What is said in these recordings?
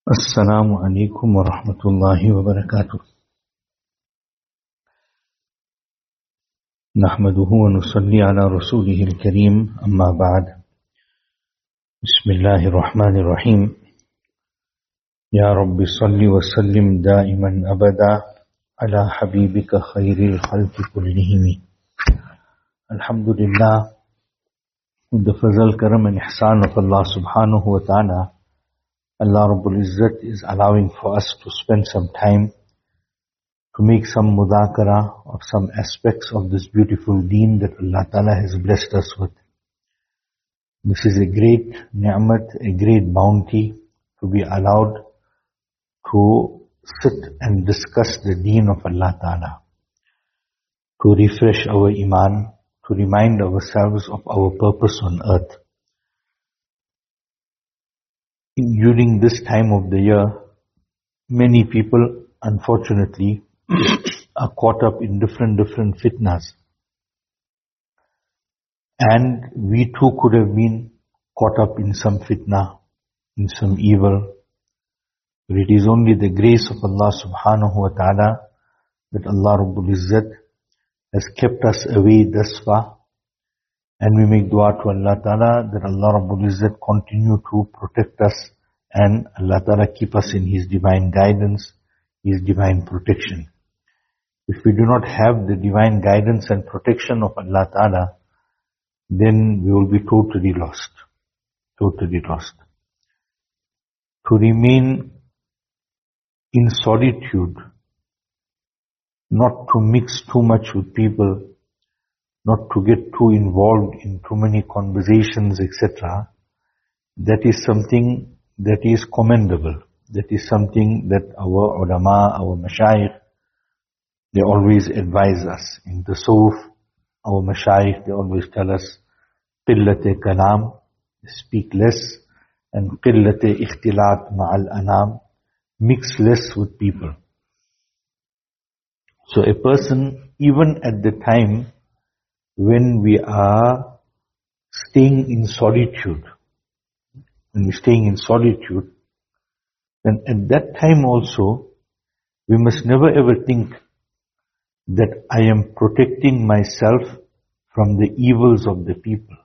السلام عليكم ورحمة الله وبركاته. نحمده ونصلي على رسوله الكريم، أما بعد. بسم الله الرحمن الرحيم. يا رب صل وسلم دائما أبدا على حبيبك خير الخلق كلهم. Alhamdulillah, with the fazal, karam and ihsan of Allah subhanahu wa ta'ala, Allah Rabbul Izzat is allowing for us to spend some time to make some mudhakara of some aspects of this beautiful deen that Allah Ta'ala has blessed us with. This is a great ni'mat, a great bounty to be allowed to sit and discuss the deen of Allah Ta'ala, to refresh our iman, to remind ourselves of our purpose on earth. During this time of the year, many people, unfortunately, are caught up in different fitnas. And we too could have been caught up in some fitna, in some evil. But it is only the grace of Allah subhanahu wa ta'ala that Allah Rabbul Izzat has kept us away thus far. And we make dua to Allah Ta'ala that Allah Rabbul Izzat continue to protect us and Allah Ta'ala keep us in His divine guidance, His divine protection. If we do not have the divine guidance and protection of Allah Ta'ala, then we will be totally lost. Totally lost. To remain in solitude, not to mix too much with people, not to get too involved in too many conversations, etc., that is something that is commendable. That is something that our ulama, our mashayikh, they always advise us. In tasawwuf, our mashayikh, they always tell us, qillate kalam, speak less, and qillate ikhtilat ma'al anam, mix less with people. So a person, even at the time when we are staying in solitude, then at that time also, we must never ever think that I am protecting myself from the evils of the people.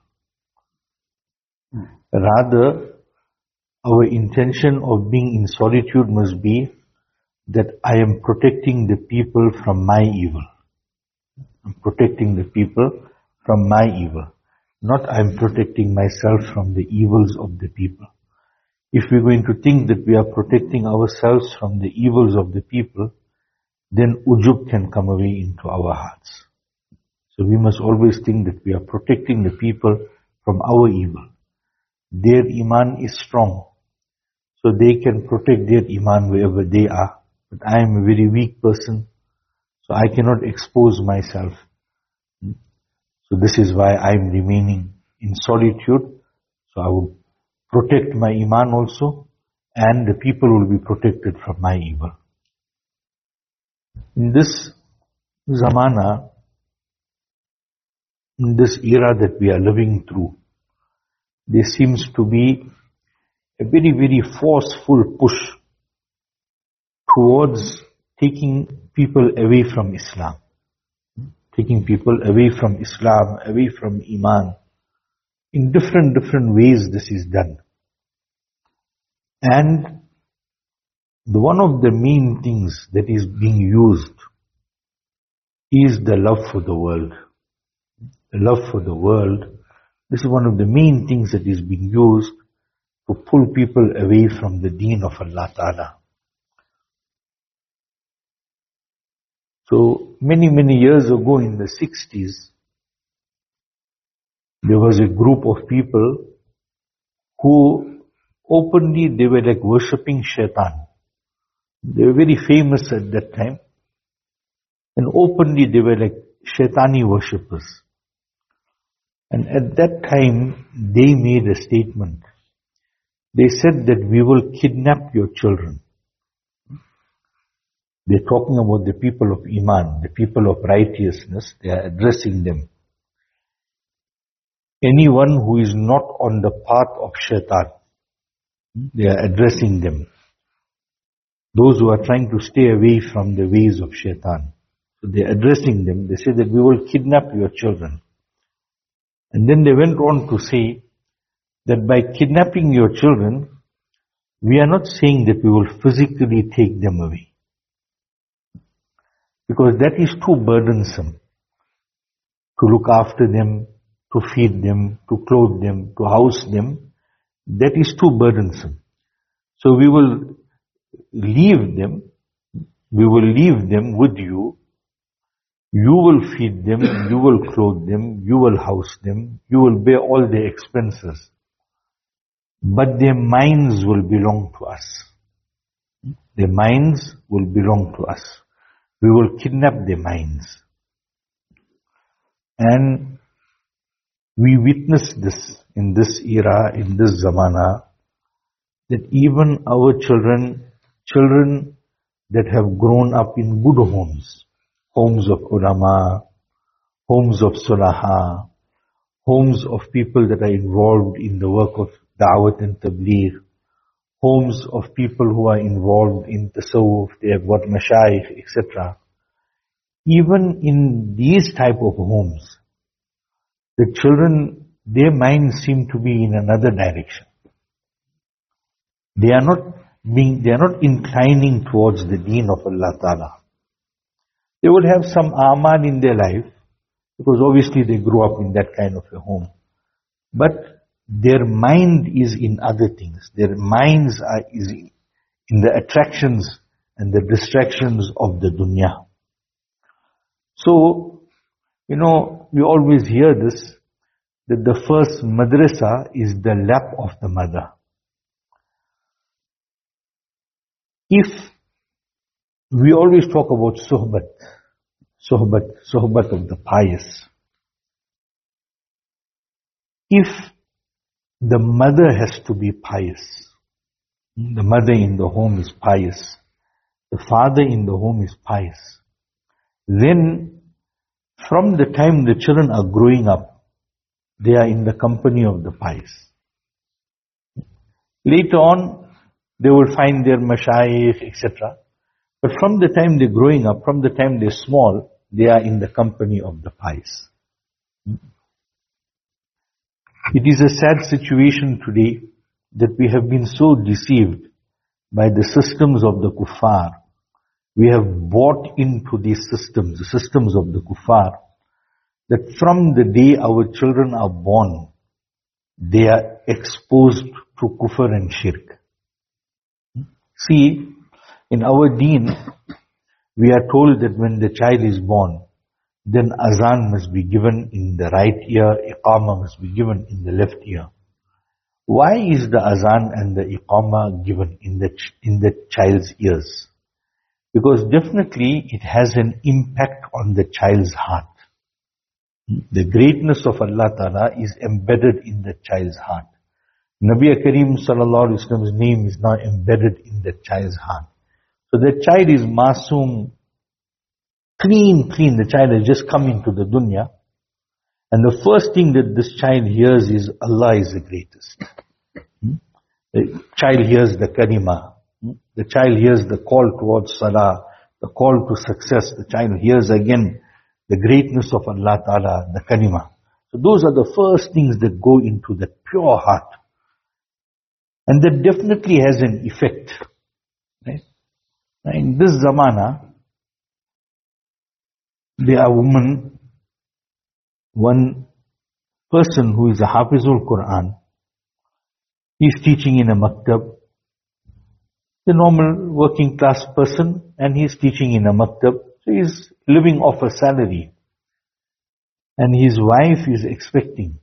Rather, our intention of being in solitude must be that I am protecting the people from my evil. I'm protecting the people from my evil. Not I'm protecting myself from the evils of the people. If we're going to think that we are protecting ourselves from the evils of the people, then ujub can come away into our hearts. So we must always think that we are protecting the people from our evil. Their iman is strong, so they can protect their iman wherever they are. But I am a very weak person, so I cannot expose myself. So this is why I am remaining in solitude. So I will protect my iman also, and the people will be protected from my evil. In this zamana, in this era that we are living through, there seems to be a very forceful push towards taking people away from Islam. Taking people away from Islam, away from Iman. In different ways this is done. And one of the main things that is being used is the love for the world. The love for the world, this is one of the main things that is being used to pull people away from the deen of Allah Ta'ala. So many years ago in the 60s, there was a group of people who openly, they were like worshipping shaitan. They were very famous at that time. And openly they were like shaitani worshippers. And at that time, they made a statement. They said that we will kidnap your children. They're talking about the people of Iman, the people of righteousness. They are addressing them. Anyone who is not on the path of shaitan, they are addressing them. those who are trying to stay away from the ways of shaitan. So they're addressing them. They say that we will kidnap your children. And then they went on to say that by kidnapping your children, we are not saying that we will physically take them away. Because that is too burdensome. To look after them, to feed them, to clothe them, to house them, that is too burdensome. So we will leave them with you. You will feed them, you will clothe them, you will house them, you will bear all their expenses. But their minds will belong to us. Their minds will belong to us. We will kidnap their minds. And we witness this in this era, in this zamana, that even our children that have grown up in good homes, homes of ulama, homes of sulaha, homes of people that are involved in the work of da'wat and tabligh, homes of people who are involved in tasawwuf, they have got mashayikh, etc. Even in these type of homes, the children, their minds seem to be in another direction. They are not inclining towards the deen of Allah Ta'ala. They would have some amal in their life, because obviously they grew up in that kind of a home. But their mind is in other things. Their minds is in the attractions and the distractions of the dunya. So, we always hear this, that the first madrasa is the lap of the mother. If we always talk about suhbat of the pious. If the mother has to be pious, the mother in the home is pious, the father in the home is pious, then from the time the children are growing up, they are in the company of the pious. Later on, they will find their mashayikh, etc. But from the time they're growing up, from the time they're small, they are in the company of the pious. It is a sad situation today that we have been so deceived by the systems of the kuffar. We have bought into these systems, the systems of the kuffar, that from the day our children are born, they are exposed to kufr and shirk. See, in our deen, we are told that when the child is born, then azan must be given in the right ear, iqamah must be given in the left ear. Why is the azan and the iqamah given in the child's ears? Because definitely it has an impact on the child's heart. The greatness of Allah Ta'ala is embedded in the child's heart. Nabi Kareem Sallallahu Alaihi Wasallam's name is now embedded in the child's heart. So the child is masoom, clean. The child has just come into the dunya. And the first thing that this child hears is Allah is the greatest. The child hears the kalima. The child hears the call towards salah, the call to success. The child hears again the greatness of Allah Ta'ala, the kalima. So those are the first things that go into the pure heart. And that definitely has an effect. Right? In this zamana, there are one person who is a Hafizul Quran, he is teaching in a maktab, the normal working class person, and he is teaching in a maktab, so he is living off a salary. And his wife is expecting.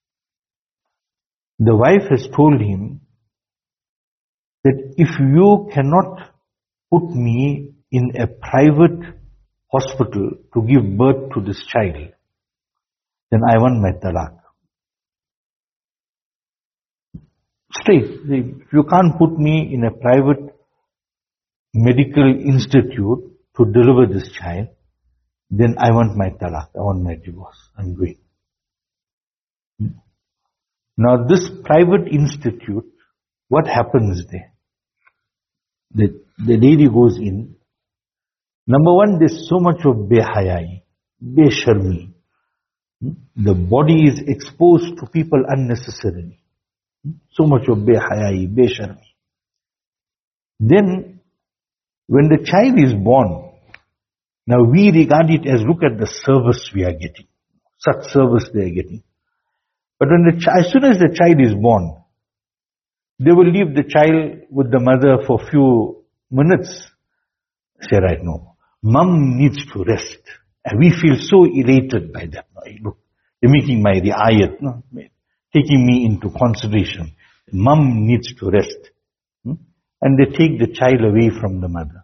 The wife has told him that if you cannot put me in a private hospital to give birth to this child, then I want my talaq. Straight. If you can't put me in a private medical institute to deliver this child, then I want my talaq. I want my divorce. I'm going. Now this private institute, what happens there? The lady goes in. Number one, there's so much of behayai, besharmi. The body is exposed to people unnecessarily. So much of behayai, besharmi. Then, when the child is born, now we regard it as, look at the service we are getting. Such service they are getting. But when as soon as the child is born, they will leave the child with the mother for a few minutes. Say, right, no. Mum needs to rest. And we feel so elated by that. Look, they're making my riayat, no? Taking me into consideration. Mum needs to rest. And they take the child away from the mother.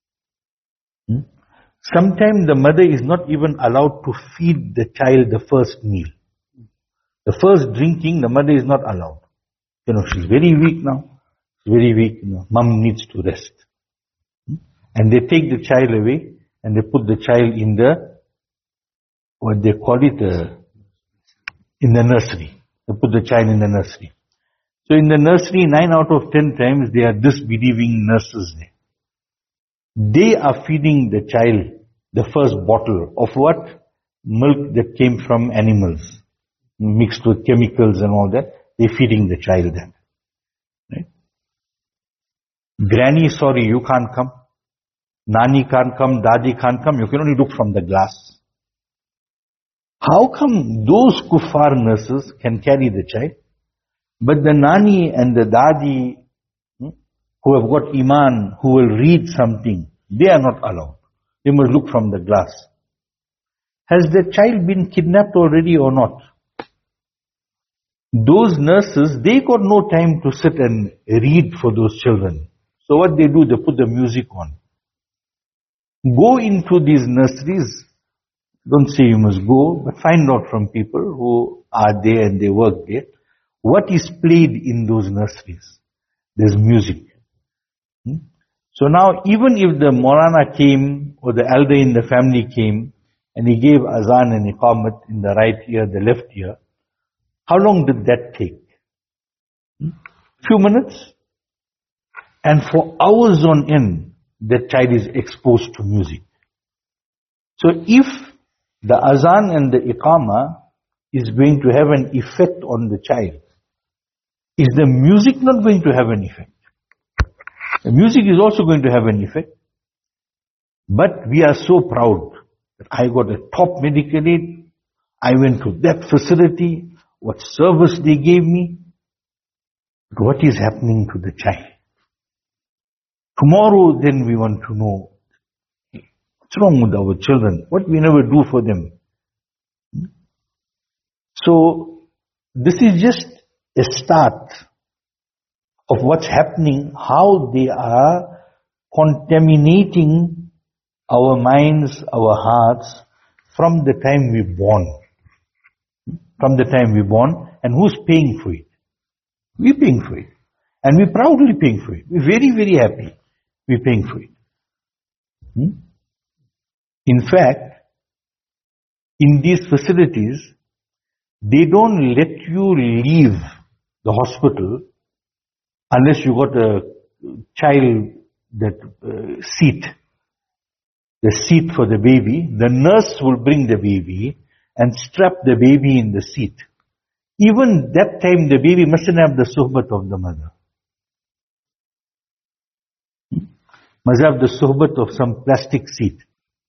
Sometimes the mother is not even allowed to feed the child the first meal. The first drinking, the mother is not allowed. She's very weak now. She's very weak. Mum needs to rest. And they take the child away and they put the child in the, what they call it, in the nursery. They put the child in the nursery. So in the nursery, 9 out of 10 times, they are disbelieving nurses there. They are feeding the child the first bottle of what? Milk that came from animals, mixed with chemicals and all that. They're feeding the child that. Right? Granny, sorry, you can't come. Nani can't come, Dadi can't come. You can only look from the glass. How come those kuffar nurses can carry the child, but the Nani and the Dadi who have got Iman, who will read something, they are not allowed. They must look from the glass. Has the child been kidnapped already or not? Those nurses, they got no time to sit and read for those children. So what they do, they put the music on. Go into these nurseries. Don't say you must go, but find out from people who are there and they work there. What is played in those nurseries? There's music. So now, even if the Maulana came, or the elder in the family came, and he gave azan and iqamat in the right ear, the left ear, how long did that take? Few minutes? And for hours on end, the child is exposed to music. So if the azan and the iqamah is going to have an effect on the child, is the music not going to have an effect? The music is also going to have an effect. But we are so proud that I got a top medical aid, I went to that facility, what service they gave me. But what is happening to the child? Tomorrow then we want to know, what's wrong with our children? What we never do for them? So, this is just a start of what's happening, how they are contaminating our minds, our hearts, from the time we're born. From the time we're born, and who's paying for it? We're paying for it. And we're proudly paying for it. We're very, very happy we're paying for it. In fact, in these facilities, they don't let you leave the hospital unless you got a child seat, the seat for the baby. The nurse will bring the baby and strap the baby in the seat. Even that time, the baby mustn't have the suhbat of the mother. Must have the suhbat of some plastic seat.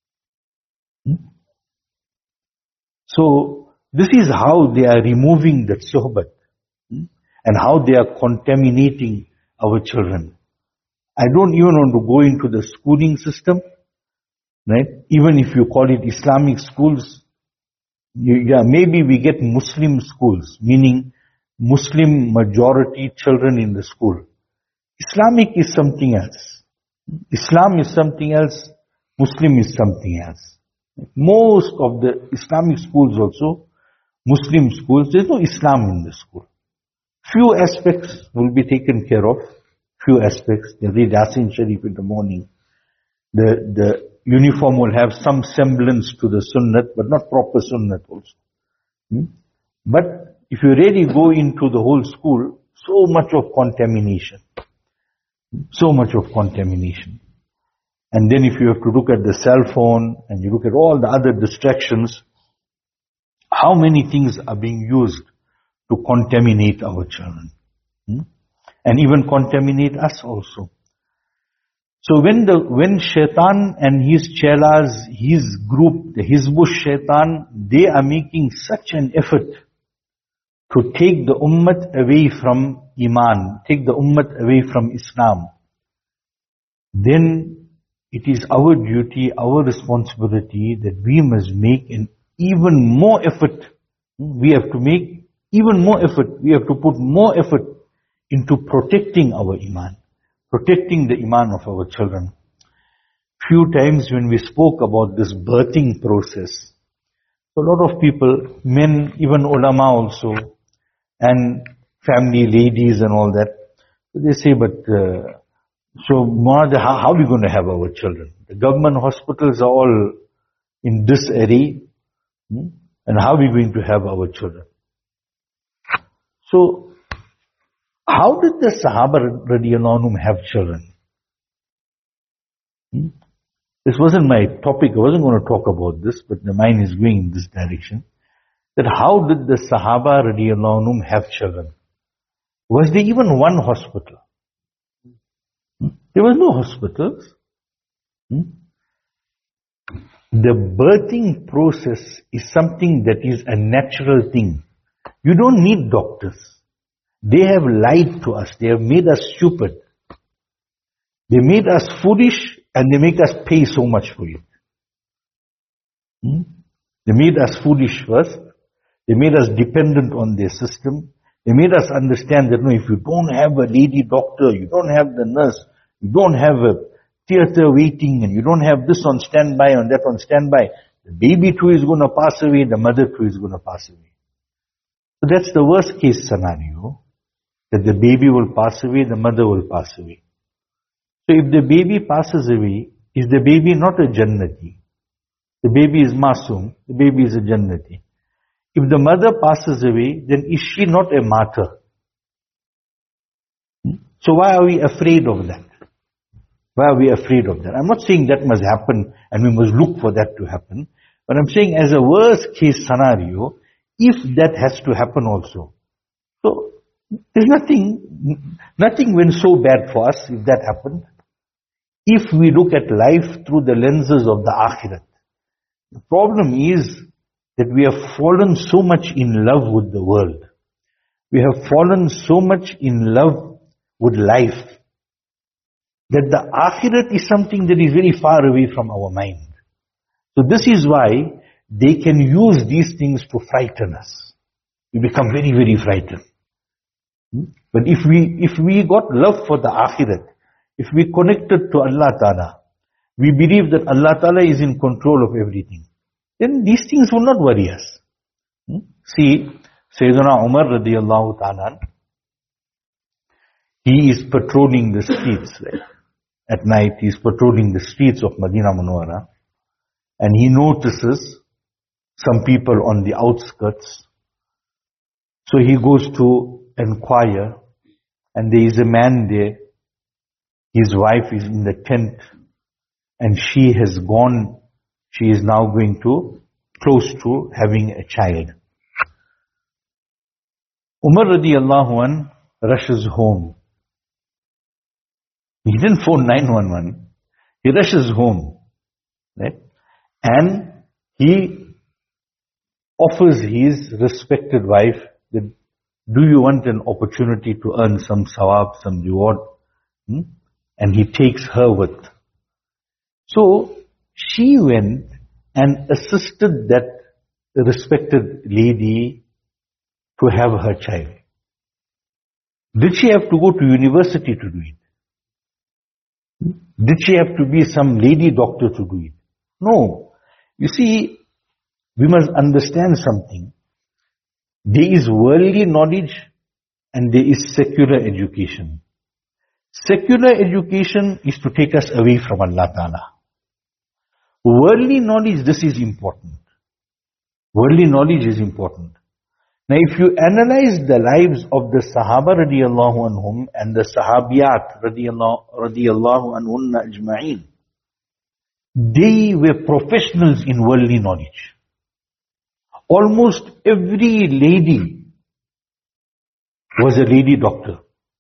So, this is how they are removing that suhbat and how they are contaminating our children. I don't even want to go into the schooling system, right? Even if you call it Islamic schools, maybe we get Muslim schools, meaning Muslim majority children in the school. Islamic is something else. Islam is something else, Muslim is something else. Most of the Islamic schools also, Muslim schools, there's no Islam in the school. Few aspects will be taken care of. Few aspects. They read Yasin Sharif in the morning. The uniform will have some semblance to the sunnat, but not proper sunnat also. But if you really go into the whole school, so much of contamination. So much of contamination. And then if you have to look at the cell phone and you look at all the other distractions, how many things are being used to contaminate our children? And even contaminate us also. So when Shaitan and his chelas, his group, the Hizbush Shaitan, they are making such an effort to take the ummah away from Iman, take the ummah away from Islam, then it is our duty, our responsibility that we must make an even more effort. We have to make even more effort. We have to put more effort into protecting our Iman, protecting the Iman of our children. Few times when we spoke about this birthing process, a lot of people, men, even ulama also, and family ladies and all that, they say, but so how are we going to have our children? The government hospitals are all in this area, and how are we going to have our children? So, how did the Sahaba radiallahu anhum have children? This wasn't my topic. I wasn't going to talk about this, but the mind is going in this direction. That how did the Sahaba radiallahu anhum have children? Was there even one hospital? There was no hospitals. The birthing process is something that is a natural thing. You don't need doctors. They have lied to us. They have made us stupid. They made us foolish and they make us pay so much for it. They made us foolish first. They made us dependent on their system. They made us understand that no, if you don't have a lady doctor, you don't have the nurse, you don't have a theater waiting, and you don't have this on standby and that on standby, the baby too is going to pass away, the mother too is going to pass away. So that's the worst case scenario, that the baby will pass away, the mother will pass away. So if the baby passes away, is the baby not a Jannati? The baby is Masoom, the baby is a Jannati. If the mother passes away, then is she not a martyr? So why are we afraid of that? Why are we afraid of that? I'm not saying that must happen and we must look for that to happen. But I'm saying as a worst case scenario, if that has to happen also. So there's nothing went so bad for us if that happened. If we look at life through the lenses of the Akhirat. The problem is that we have fallen so much in love with the world. We have fallen so much in love with life that the Akhirat is something that is very far away from our mind. So this is why they can use these things to frighten us. We become very, very frightened. But if we got love for the Akhirat, if we connected to Allah Ta'ala, we believe that Allah Ta'ala is in control of everything, then these things will not worry us. See, Sayyidina Umar radiallahu ta'ala, he is patrolling the streets, right? At night, he is patrolling the streets of Madinah Munawwara, and he notices some people on the outskirts. So he goes to inquire, and there is a man there. His wife is in the tent, and she has gone. She is now going to, close to having a child. Umar radiallahu anh rushes home. He didn't phone 911. He rushes home. Right? And he offers his respected wife that, do you want an opportunity to earn some sawab, some reward? And he takes her with. So, she went and assisted that respected lady to have her child. Did she have to go to university to do it? Did she have to be some lady doctor to do it? No. You see, we must understand something. There is worldly knowledge and there is secular education. Secular education is to take us away from Allah Ta'ala. Worldly knowledge, this is important. Worldly knowledge is important. Now if you analyze the lives of the Sahaba radiallahu anhum and the Sahabiyat radiallahu anhunna ajma'in, they were professionals in worldly knowledge. Almost every lady was a lady doctor.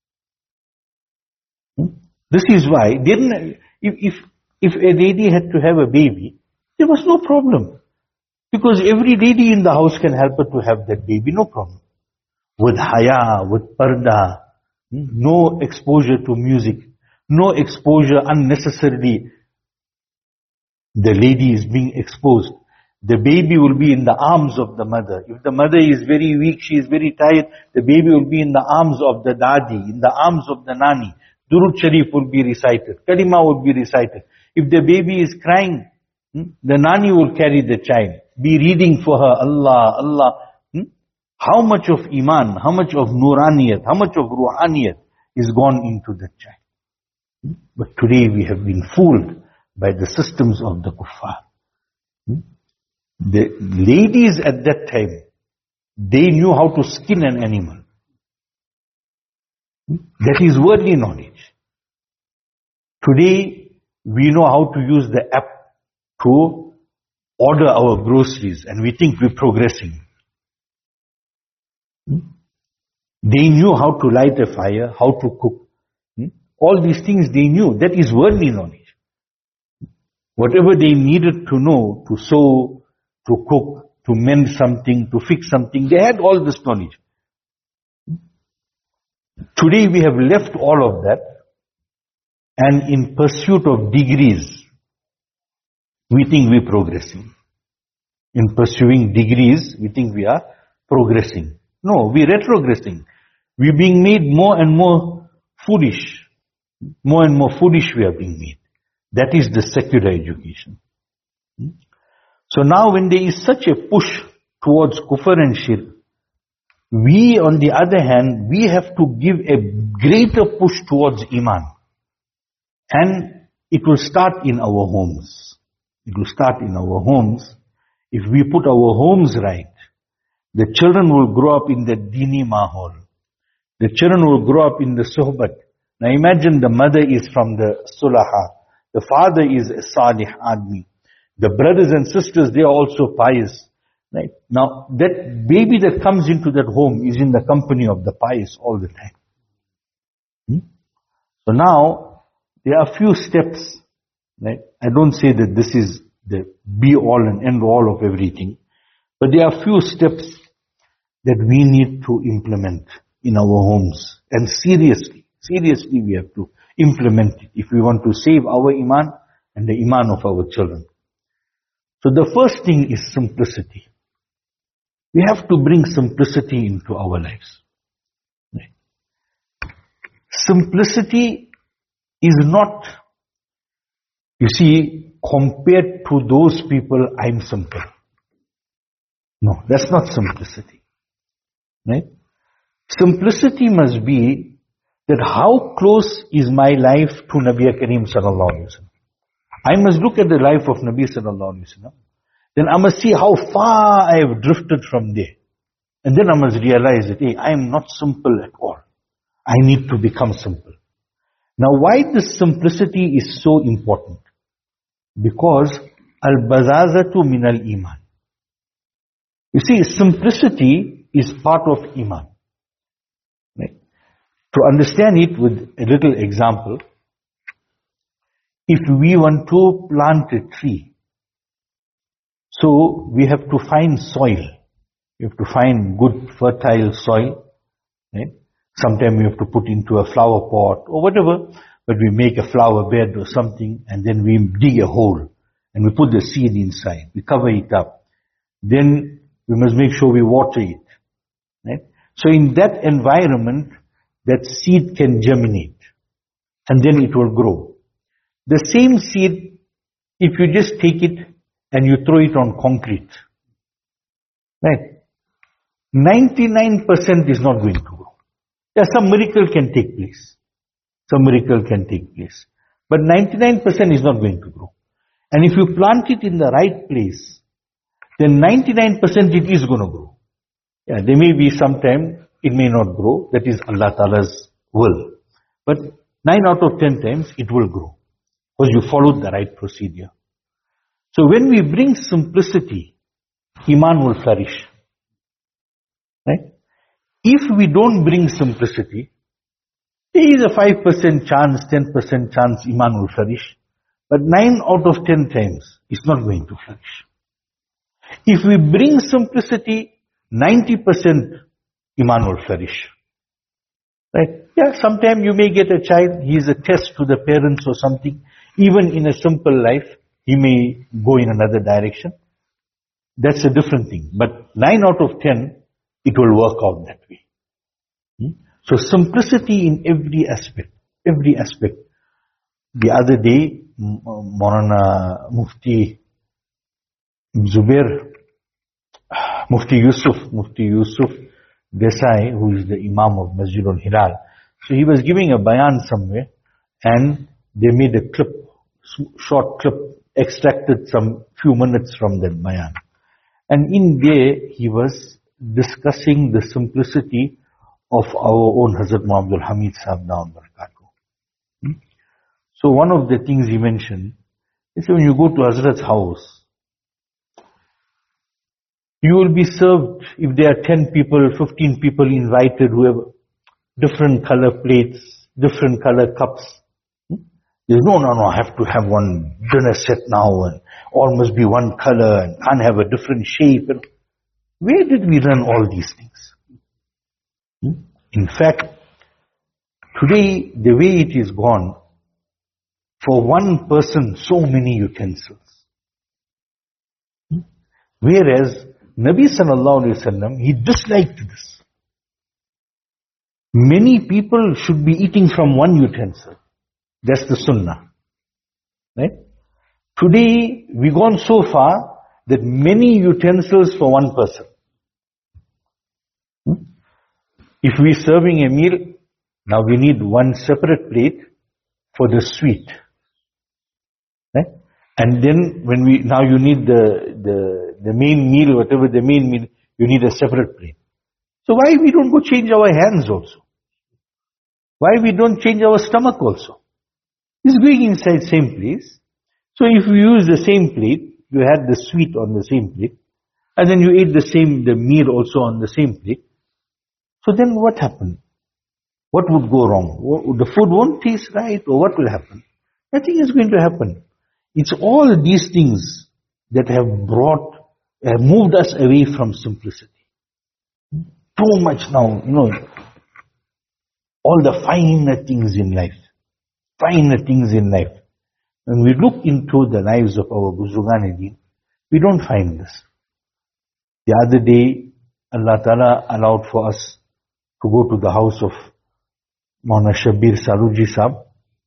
This is why, if a lady had to have a baby, there was no problem. Because every lady in the house can help her to have that baby, no problem. With haya, with parda, no exposure to music, no exposure unnecessarily. The lady is being exposed. The baby will be in the arms of the mother. If the mother is very weak, she is very tired, the baby will be in the arms of the dadi, in the arms of the nani. Durud Sharif will be recited. Kalima will be recited. If the baby is crying, the nani will carry the child. Be reading for her, Allah, Allah. How much of iman, how much of nuraniyat, how much of ruhaniyat is gone into the child. But today we have been fooled by the systems of the kuffar. The ladies at that time, they knew how to skin an animal. That is worldly knowledge. Today, we know how to use the app to order our groceries and we think we're progressing. They knew how to light a fire, how to cook. All these things they knew. That is worldly knowledge. Whatever they needed to know, to sew, to cook, to mend something, to fix something, they had all this knowledge. Today we have left all of that, and in pursuit of degrees, we think we're progressing. In pursuing degrees, we think we are progressing. No, we're retrogressing. We're being made more and more foolish. More and more foolish we are being made. That is the secular education. So now when there is such a push towards kufr and shirk, we on the other hand, we have to give a greater push towards iman. And it will start in our homes. It will start in our homes. If we put our homes right, the children will grow up in the dini mahol. The children will grow up in the suhbat. Now imagine the mother is from the sulaha. The father is a salih admi. The brothers and sisters, they are also pious. Right? Now that baby that comes into that home is in the company of the pious all the time. So now there are few steps. Right? I don't say that this is the be all and end all of everything. But there are few steps that we need to implement in our homes. And seriously we have to implement it if we want to save our iman and the iman of our children. So the first thing is simplicity. We have to bring simplicity into our lives. Right? Simplicity is not, you see, compared to those people, I'm simple. No, that's not simplicity. Right? Simplicity must be that how close is my life to Nabi Kareem sallallahu alaihi wasallam. I must look at the life of Nabi sallallahu alaihi wasallam. Then I must see how far I have drifted from there. And then I must realize that, hey, I am not simple at all. I need to become simple. Now why this simplicity is so important? Because al-bazazatu min al-iman. You see, simplicity is part of iman. Right? To understand it with a little example, if we want to plant a tree, so we have to find soil. We have to find good fertile soil. Right? Sometimes we have to put into a flower pot or whatever, but we make a flower bed or something and then we dig a hole and we put the seed inside. We cover it up. Then we must make sure we water it. Right? So in that environment, that seed can germinate and then it will grow. The same seed, if you just take it and you throw it on concrete, right? 99% is not going to grow. Yeah, some miracle can take place. Some miracle can take place. But 99% is not going to grow. And if you plant it in the right place, then 99% it is going to grow. Yeah, there may be some time it may not grow. That is Allah Ta'ala's will. But 9 out of 10 times it will grow. Because you followed the right procedure. So when we bring simplicity, Iman will flourish. Right? If we don't bring simplicity, there is a 5% chance, 10% chance Iman will flourish. But 9 out of 10 times, it's not going to flourish. If we bring simplicity, 90% Iman will flourish. Right? Yeah, sometime you may get a child, he is a test to the parents or something. Even in a simple life, he may go in another direction. That's a different thing. But 9 out of 10, it will work out that way. So simplicity in every aspect. Every aspect. The other day, Maulana Mufti Zubair, Mufti Yusuf Desai, who is the Imam of Masjid al-Hilal. So he was giving a bayan somewhere and they made a clip, short clip, extracted some few minutes from that bayan. And in there he was discussing the simplicity of our own Hazrat Muhammad Abdul Hamid Sahib Dawud Barakatuh. So one of the things he mentioned is when you go to Hazrat's house, you will be served, if there are 10 people, 15 people invited, who have different color plates, different color cups. There's no, I have to have one dinner set now and all must be one color and can't have a different shape. And where did we learn all these things? In fact, today, the way it is gone, for one person, so many utensils. Whereas, Nabi sallallahu alayhi wa sallam, he disliked this. Many people should be eating from one utensil. That's the sunnah. Right? Today, we've gone so far that many utensils for one person. If we're serving a meal, now we need one separate plate for the sweet. Right? And then when now you need the main meal, whatever the main meal, you need a separate plate. So why we don't go change our hands also? Why we don't change our stomach also? It's going inside same place. So if you use the same plate, you had the sweet on the same plate, and then you ate the meal also on the same plate. So then what happened? What would go wrong? The food won't taste right, or what will happen? Nothing is going to happen. It's all these things that have moved us away from simplicity. Too much now, all the finer things in life. Finer things in life. When we look into the lives of our Buzurgan-e-Deen, we don't find this. The other day, Allah Ta'ala allowed for us to go to the house of Maulana Shabir Saluji Sahib.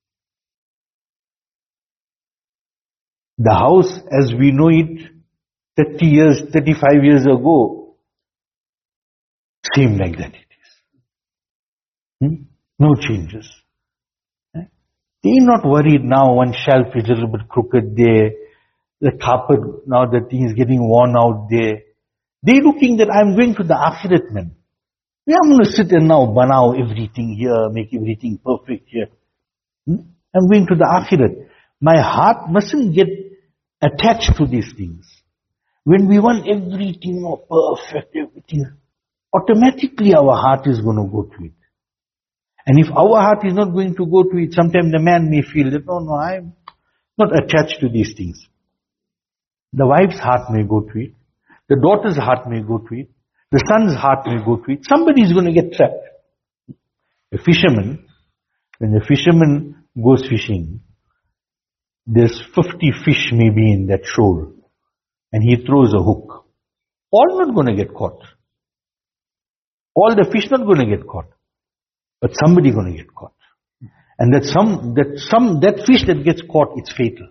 The house as we know it 30 years, 35 years ago, same like that it is. No changes. They're not worried now, one shelf is a little bit crooked there, the carpet, now the thing is getting worn out there. They're looking that I'm going to the Akhirat, man. I'm going to sit and now banao everything here, make everything perfect here. I'm going to the Akhirat. My heart mustn't get attached to these things. When we want everything more perfect, everything, automatically our heart is going to go to it. And if our heart is not going to go to it, sometimes the man may feel that, no, I'm not attached to these things. The wife's heart may go to it. The daughter's heart may go to it. The son's heart may go to it. Somebody is going to get trapped. A fisherman, when the fisherman goes fishing, there's 50 fish maybe in that shoal, and he throws a hook. All not going to get caught. All the fish not going to get caught. But somebody going to get caught. And that fish that gets caught, it's fatal.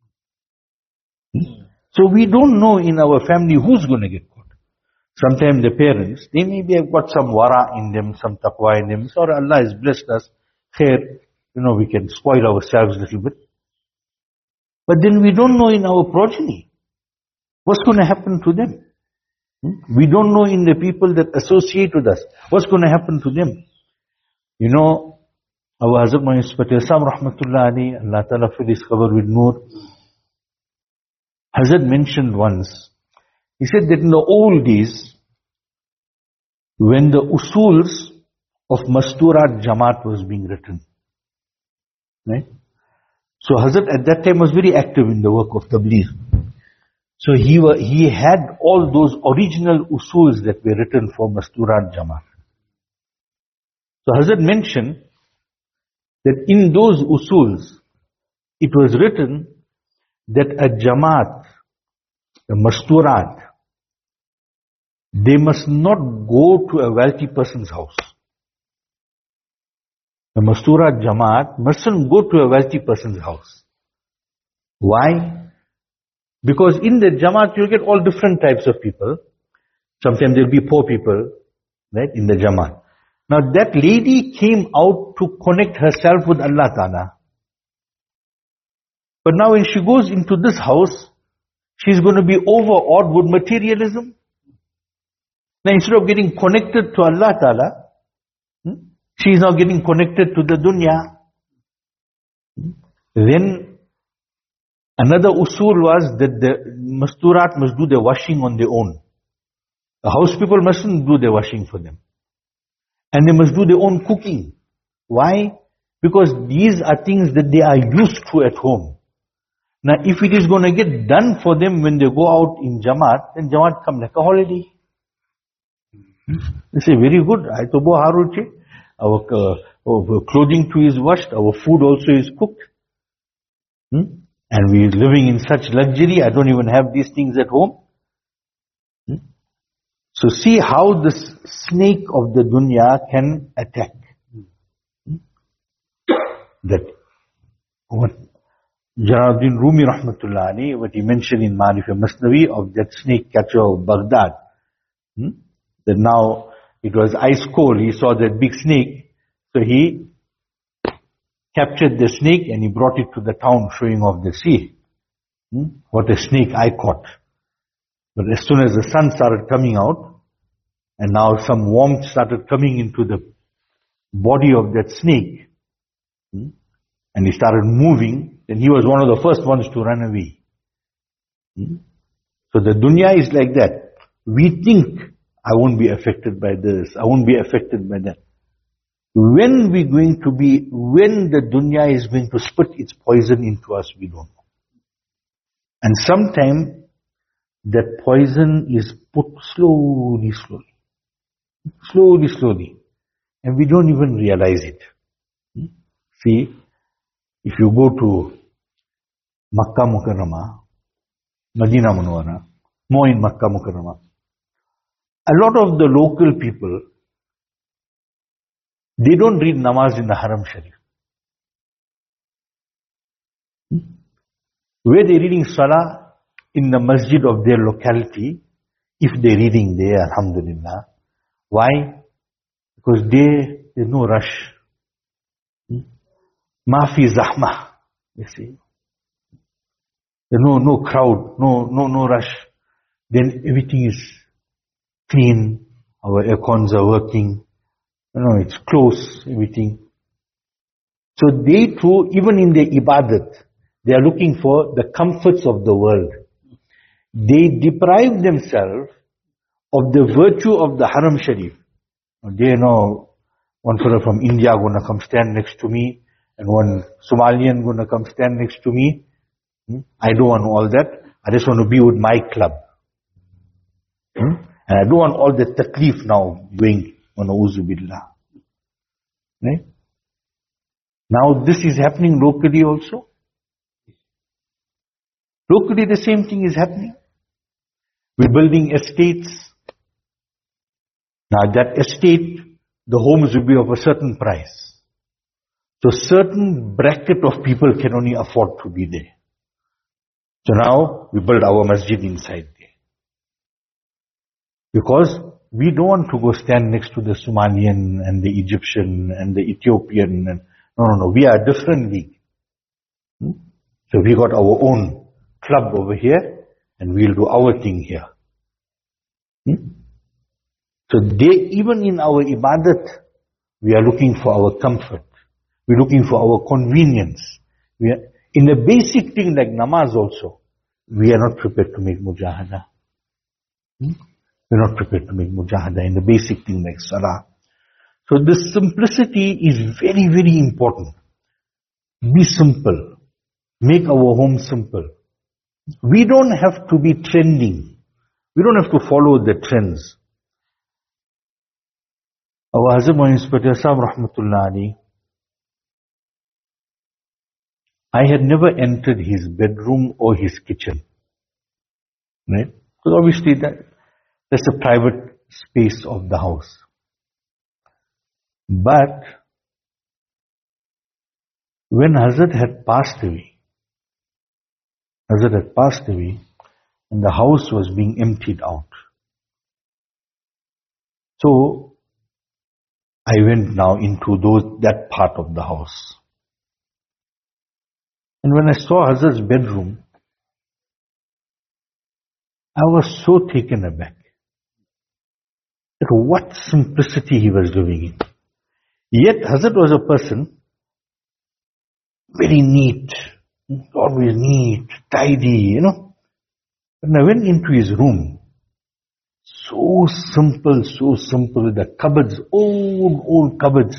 So we don't know in our family who's going to get caught. Sometimes the parents, they maybe have got some wara in them, some taqwa in them. Sorry, Allah has blessed us. Khair, we can spoil ourselves a little bit. But then we don't know in our progeny what's going to happen to them. We don't know in the people that associate with us, what's going to happen to them. You know, our Hazrat Muhammad Patel Sahib Rahmatullah Ali, Allah Ta'ala fill his qabr with Noor. Hazrat mentioned once, he said that in the old days, when the usuls of Masturat Jamaat was being written, right? So Hazrat at that time was very active in the work of Tabligh. So he had all those original usuls that were written for Masturat Jamaat. So Hazrat mentioned that in those usuls, it was written that a Jamaat, a Masturat, they must not go to a wealthy person's house. The Masturat Jamaat mustn't go to a wealthy person's house. Why? Because in the Jamaat you'll get all different types of people. Sometimes there'll be poor people, right, in the Jamaat. Now that lady came out to connect herself with Allah Ta'ala. But now when she goes into this house, she's going to be overawed with materialism. Now instead of getting connected to Allah Ta'ala, she is now getting connected to the dunya. Then another usul was that the Masturat must do their washing on their own. The house people mustn't do their washing for them. And they must do their own cooking. Why? Because these are things that they are used to at home. Now if it is going to get done for them when they go out in Jamaat, then Jamaat come like a holiday. They say, very good. I to bo haruche. Our clothing too is washed. Our food also is cooked. And we are living in such luxury. I don't even have these things at home. So see how this snake of the dunya can attack. That what Jalaluddin Rumi Rahmatullah Ali, what he mentioned in Ma'arif Masnavi of that snake catcher of Baghdad. That now it was ice cold. He saw that big snake. So he captured the snake and he brought it to the town showing off the sea. What a snake I caught. But as soon as the sun started coming out, and now some warmth started coming into the body of that snake, and he started moving, then he was one of the first ones to run away. So the dunya is like that. We think, I won't be affected by this, I won't be affected by that. When the dunya is going to spit its poison into us, we don't know. And sometimes that poison is put slowly, and we don't even realize it. See, if you go to Makkah Mukarramah, Medina Munawwara, more in Makkah Mukarramah, a lot of the local people, they don't read namaz in the Haram Sharif. Where they're reading salah in the masjid of their locality, if they're reading there, alhamdulillah. Why? Because there's no rush. Mafi zahmah, they say. There's no crowd, no rush. Then everything is clean, our aircons are working, it's close, everything. So they too, even in their ibadat, they are looking for the comforts of the world. They deprive themselves of the virtue of the Haram Sharif. They know one fellow from India gonna come stand next to me, and one Somalian gonna come stand next to me. I don't want all that. I just want to be with my club. And I don't want all the taklif now going on Auzu Billah. Right? Now this is happening locally also. Locally the same thing is happening. We're building estates. Now that estate, the homes will be of a certain price. So certain bracket of people can only afford to be there. So now we build our masjid inside there. Because we don't want to go stand next to the Somalian and the Egyptian and the Ethiopian. No. We are a different league. So we got our own club over here and we'll do our thing here. Hmm? So even in our ibadat, we are looking for our comfort. We're looking for our convenience. In a basic thing like namaz also, we are not prepared to make mujahada. We're not prepared to make mujahada in the basic thing like salah. So this simplicity is very, very important. Be simple. Make our home simple. We don't have to be trending. We don't have to follow the trends. Our Hazrat Moin Inspector Sahib Rahmatullah Ali, I had never entered his bedroom or his kitchen. Right? Because obviously that's a private space of the house. But when Hazrat had passed away, and the house was being emptied out. So I went now into that part of the house. And when I saw Hazrat's bedroom, I was so taken aback at what simplicity he was living in. Yet Hazrat was a person very neat, always neat, tidy, When I went into his room, so simple, the cupboards, old cupboards.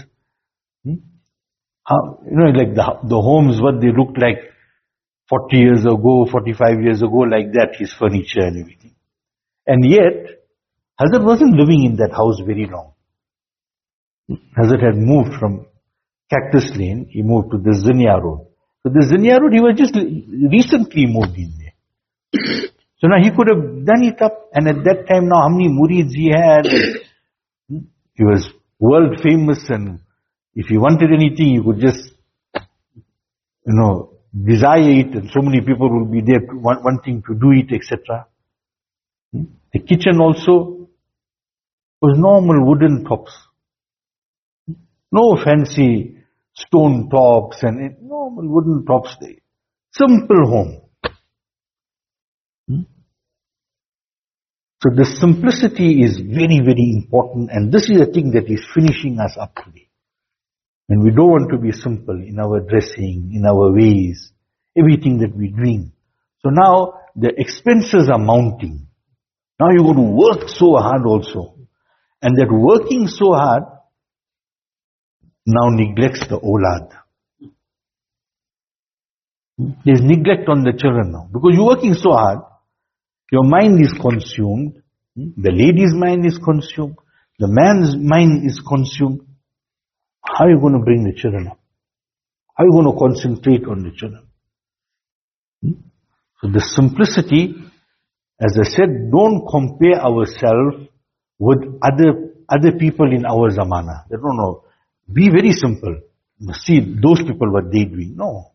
Like the homes, what they looked like 40 years ago, 45 years ago, like that, his furniture and everything. And yet, Hazrat wasn't living in that house very long. Hazrat had moved from Cactus Lane, he moved to the Zinia Road. So the Zinia Road, he was just recently moved in there. So now he could have done it up, and at that time now how many murids he had. He was world famous, and if he wanted anything, he could just, desire it, and so many people will be there wanting to do it, etc. The kitchen also was normal wooden tops. No fancy stone tops and normal wooden tops there. Simple home. So the simplicity is very, very important, and this is a thing that is finishing us up today. And we don't want to be simple in our dressing, in our ways, everything that we're doing. So now the expenses are mounting. Now you're going to work so hard also. And that working so hard now neglects the awlad. There's neglect on the children now. Because you're working so hard, your mind is consumed, the lady's mind is consumed, the man's mind is consumed. How are you going to bring the children up? How are you going to concentrate on the children? So the simplicity, as I said, don't compare ourselves with other people in our zamana. They don't know. Be very simple. See those people, what they doing. No.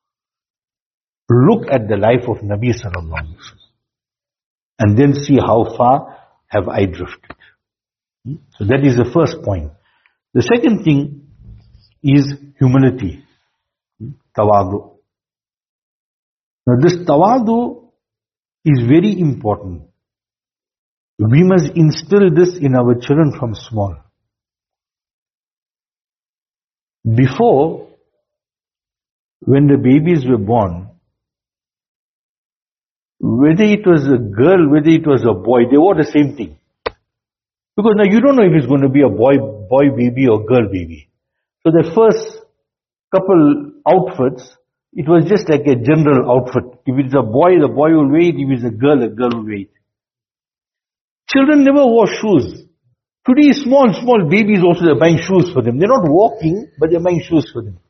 Look at the life of Nabi Sallallahu Alaihi Wasallam and then see how far have I drifted. So that is the first point. The second thing is humility. Tawadu. Now this tawadu is very important. We must instill this in our children from small. Before, when the babies were born, whether it was a girl, whether it was a boy, they wore the same thing. Because now you don't know if it's going to be a boy baby or girl baby. So the first couple outfits, it was just like a general outfit. If it's a boy, the boy will wear it. If it's a girl will wear it. Children never wore shoes. Today, small babies also, they're buying shoes for them. They're not walking, but they're buying shoes for them.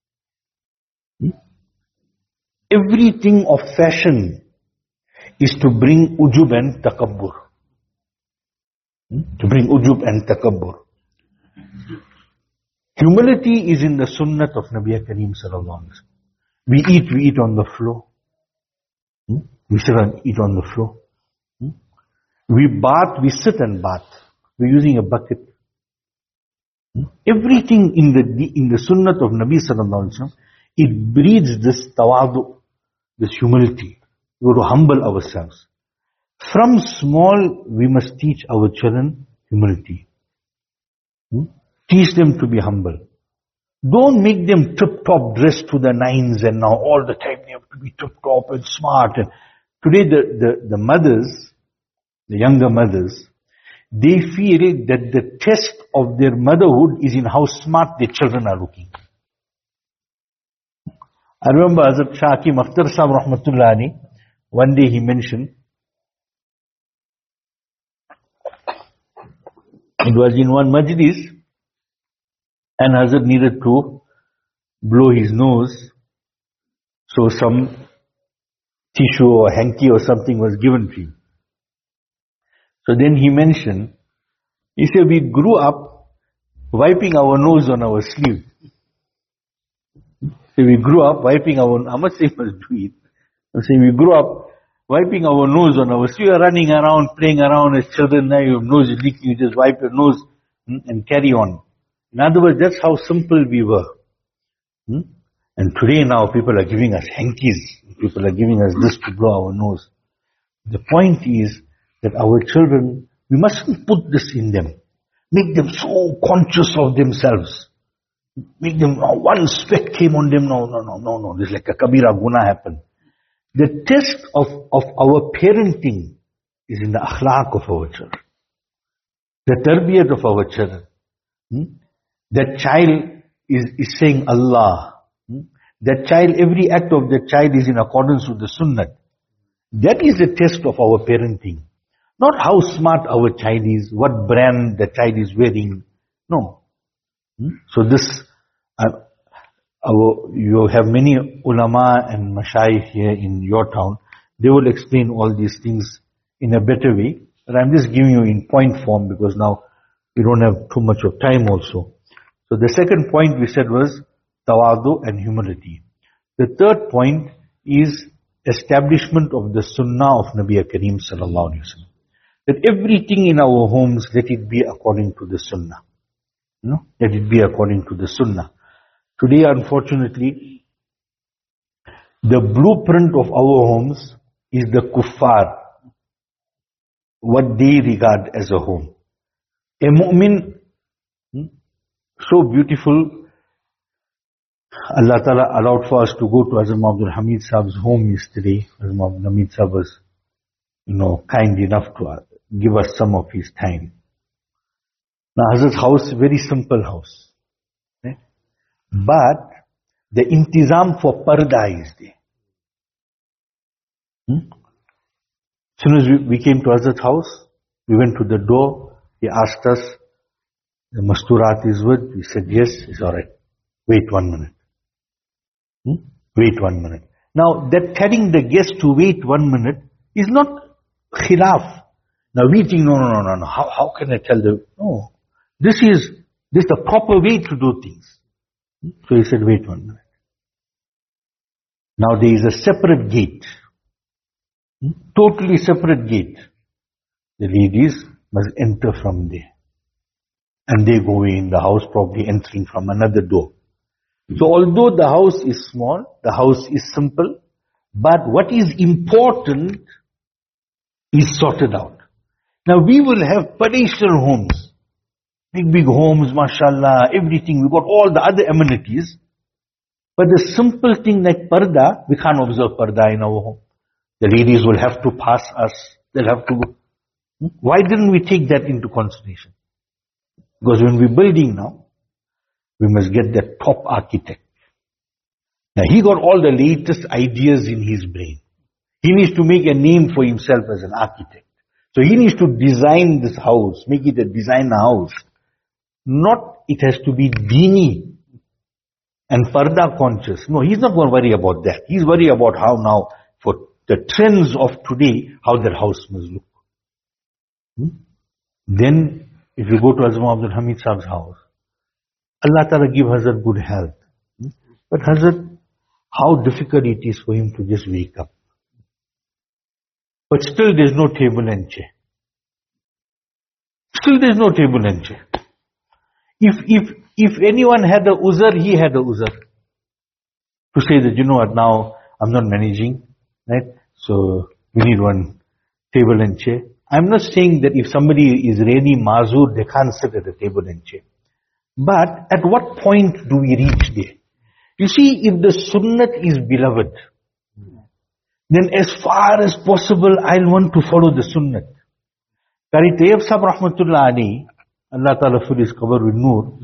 Everything of fashion is to bring ujub and takabbur. To bring ujub and takabbur. Humility is in the sunnat of Nabi Kareem Sallallahu Alaihi Wasallam. We eat on the floor. We sit and eat on the floor. We bath, we sit and bath. We're using a bucket. Everything in the sunnat of Nabi Sallallahu Alaihi Wasallam, it breeds this tawadu, this humility. We have to humble ourselves. From small, we must teach our children humility. Teach them to be humble. Don't make them tip-top dressed to the nines and now all the time they have to be tip-top and smart. And today the mothers, the younger mothers, they feel that the test of their motherhood is in how smart their children are looking. I remember Hazrat Shah Hakim Akhtar Sahib Rahmatullah Ali, one day he mentioned, it was in one majlis, and Hazrat needed to blow his nose, so some tissue or hanky or something was given to him. So then he mentioned, he said, we grew up wiping our nose on our sleeve. So we grew up wiping our, how much they must do it? So we grew up wiping our nose on our sleeve. We are running around, playing around as children. Now your nose is leaking, you just wipe your nose and carry on. In other words, that's how simple we were. And today now people are giving us hankies. People are giving us this to blow our nose. The point is that our children, we mustn't put this in them. Make them so conscious of themselves. Make them, one speck came on them, no. This is like a kabira guna happened. The test of our parenting is in the akhlaq of our children. The tarbiyat of our children. That child is saying Allah. That child, every act of that child is in accordance with the sunnah. That is the test of our parenting. Not how smart our child is, what brand the child is wearing. No. So this, you have many ulama and mashayikh here in your town. They will explain all these things in a better way. But I'm just giving you in point form because now we don't have too much of time also. So the second point we said was tawadu and humility. The third point is establishment of the sunnah of Nabi Kareem sallallahu alaihi wasallam. That everything in our homes, let it be according to the sunnah. Let it be according to the sunnah. Today, unfortunately, the blueprint of our homes is the kuffar, what they regard as a home. A mu'min, so beautiful, Allah Ta'ala allowed for us to go to Hazrat Abdul Hamid Sahab's home yesterday. Hazrat Abdul Hamid Sahab was, kind enough to give us some of his time. Now Hazrat's house, very simple house. But the intizam for parda is there. As soon as we came to Hazrat's house, we went to the door, he asked us, the masturat is with? We said yes, it's alright. Wait 1 minute. Wait 1 minute. Now that telling the guest to wait 1 minute is not khilaf. Now we think, no. How can I tell them? No. This is the proper way to do things. So he said, wait 1 minute. Now there is a separate gate. Totally separate gate. The ladies must enter from there. And they go in the house, probably entering from another door. So although the house is small, the house is simple, but what is important is sorted out. Now we will have palatial homes. Big homes, mashallah, everything. We've got all the other amenities. But the simple thing like parda, we can't observe parda in our home. The ladies will have to pass us. They'll have to go. Why didn't we take that into consideration? Because when we're building now, we must get the top architect. Now he got all the latest ideas in his brain. He needs to make a name for himself as an architect. So he needs to design this house, make it a designer house. Not it has to be dini and parda conscious. No, he's not going to worry about that. He's worried about how now, for the trends of today, how that house must look. Then, if you go to Hazrat Abdul Hamid Sahab's house, Allah Ta'ala give Hazrat good health. But Hazrat, how difficult it is for him to just wake up. But still there's no table and chair. Still there's no table and chair. If anyone had a uzr, he had a uzr. To say that, now I'm not managing, right? So we need one table and chair. I'm not saying that if somebody is really mazur, they can't sit at a table and chair. But at what point do we reach there? You see, if the sunnat is beloved, then as far as possible, I'll want to follow the sunnat. Qari Tayyib Sahib Rahmatullah Ali, Allah Ta'ala fill his qabr with noor,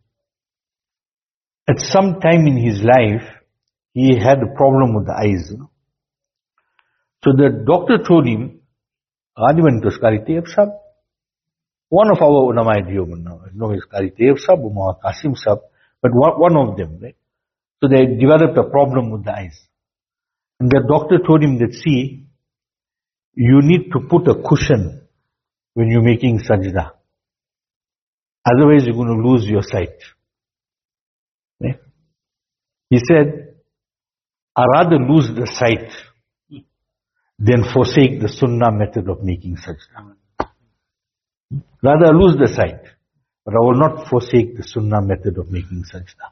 at some time in his life, he had a problem with the eyes. So the doctor told him, Ghaliban to Qari Tayyib Sahib, one of our ulama now, no, it's Qari Tayyib Sahib, Muhammad Qasim Sahib, but one of them, right? So they developed a problem with the eyes. And the doctor told him that, see, you need to put a cushion when you're making sajda. Otherwise you're going to lose your sight. Right? He said, I'd rather lose the sight than forsake the sunnah method of making sajda. Rather lose the sight, but I will not forsake the sunnah method of making sajda.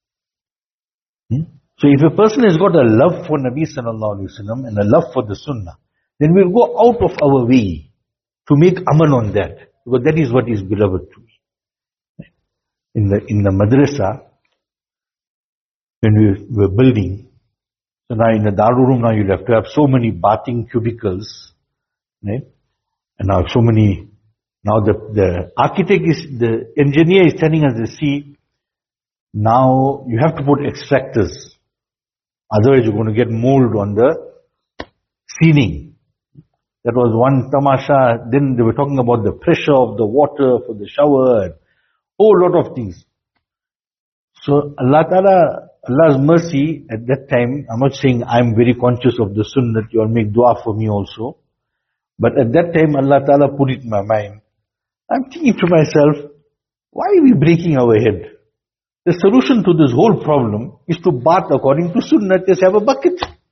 So if a person has got a love for Nabi sallallahu alaihi wasallam and a love for the sunnah, then we'll go out of our way to make amal on that, because that is what is beloved to me. In the madrasa, when we were building, so now in the Darul Room now you'll have to have so many bathing cubicles, right? And now so many, now the architect the engineer is telling us to see, now you have to put extractors. Otherwise you're going to get mold on the ceiling. That was one tamasha. Then they were talking about the pressure of the water for the shower and whole lot of things. So Allah Ta'ala, Allah's mercy at that time, I'm not saying I'm very conscious of the sunnah, you all make dua for me also. But at that time Allah Ta'ala put it in my mind. I'm thinking to myself, why are we breaking our head? The solution to this whole problem is to bath according to sunnah. Just have a bucket.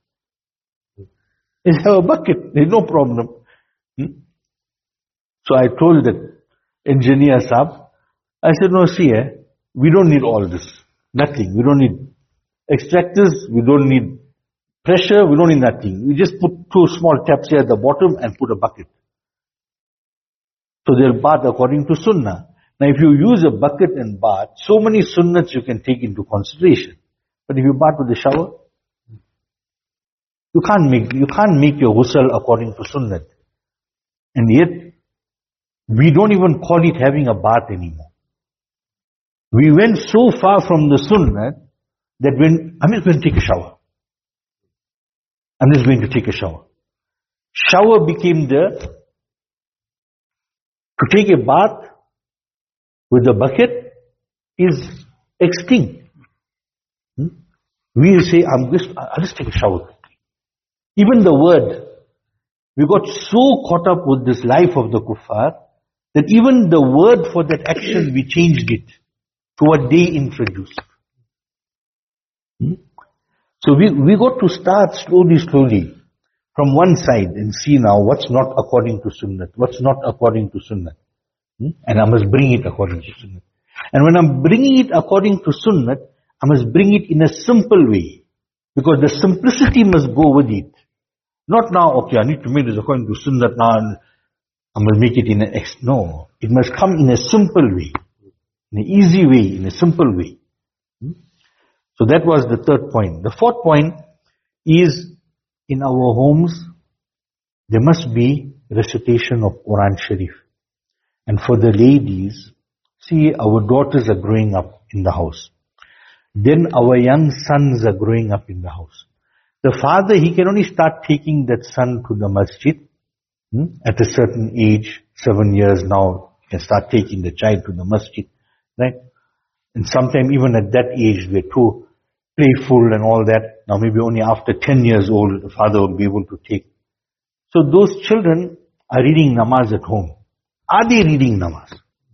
Just have a bucket. There's no problem. So I told the engineer Saab, I said, no, see, we don't need all this. Nothing. We don't need extractors. We don't need pressure. We don't need nothing. We just put two small taps here at the bottom and put a bucket. So they'll bath according to sunnah. Now if you use a bucket and bath, so many sunnats you can take into consideration. But if you bath with a shower, you can't make your ghusl according to sunnat. And yet, we don't even call it having a bath anymore. We went so far from the sunnat that when I'm just going to take a shower. I'm just going to take a shower. Shower became to take a bath with a bucket is extinct. We say, I'll just take a shower. Even the word, we got so caught up with this life of the kuffar that even the word for that action, we changed it to what they introduced. So we got to start slowly from one side and see now what's not according to sunnah, what's not according to sunnah. And I must bring it according to sunnah. And when I'm bringing it according to sunnah, I must bring it in a simple way. Because the simplicity must go with it. Not now, okay, I need to make this according to sunnah now and I must make it in an no. It must come in a simple way. In an easy way, in a simple way. So that was the third point. The fourth point is in our homes, there must be recitation of Quran Sharif. And for the ladies, see, our daughters are growing up in the house. Then our young sons are growing up in the house. The father, he can only start taking that son to the masjid at a certain age, 7 years now, he can start taking the child to the masjid, right? And sometime even at that age, we're too playful and all that. Now maybe only after 10 years old, the father will be able to take. So those children are reading namaz at home. Are they reading namaz?